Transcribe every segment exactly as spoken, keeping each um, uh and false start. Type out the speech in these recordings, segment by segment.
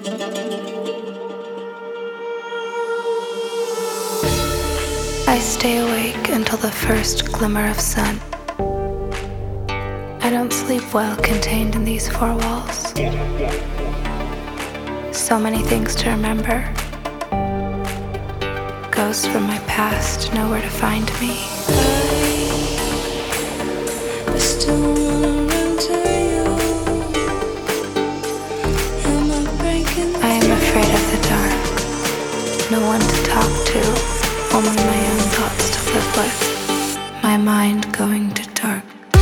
I stay awake until the first glimmer of sun. I don't sleep well contained in these four walls. So many things to remember. Ghosts from my past know where to find me. I still wanna run to you. Am I breaking? I am afraid of the dark. No one to talk to, only my own thoughts to live with. My mind going to dark.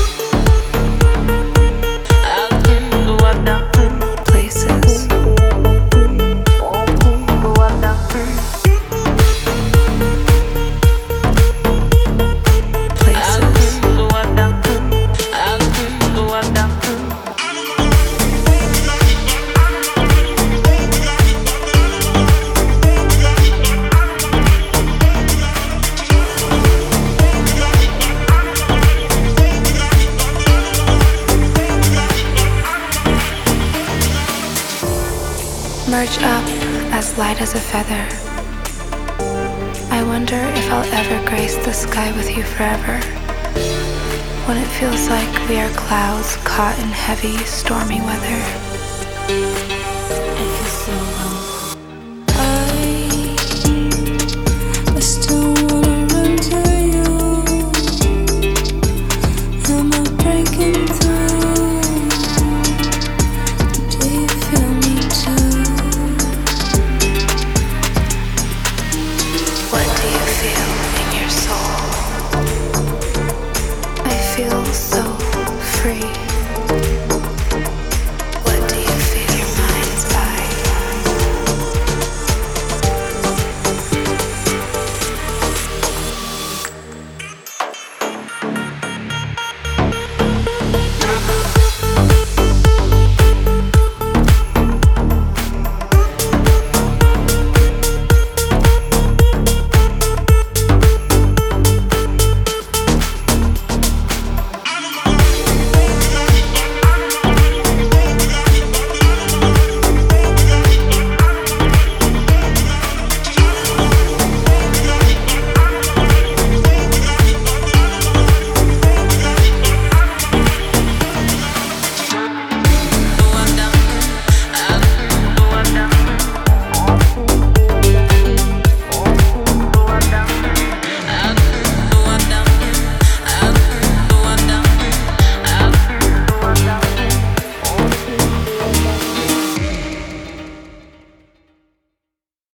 Places. Merge up as light as a feather. I wonder if I'll ever grace the sky with you forever. When it feels like we are clouds caught in heavy, stormy weather.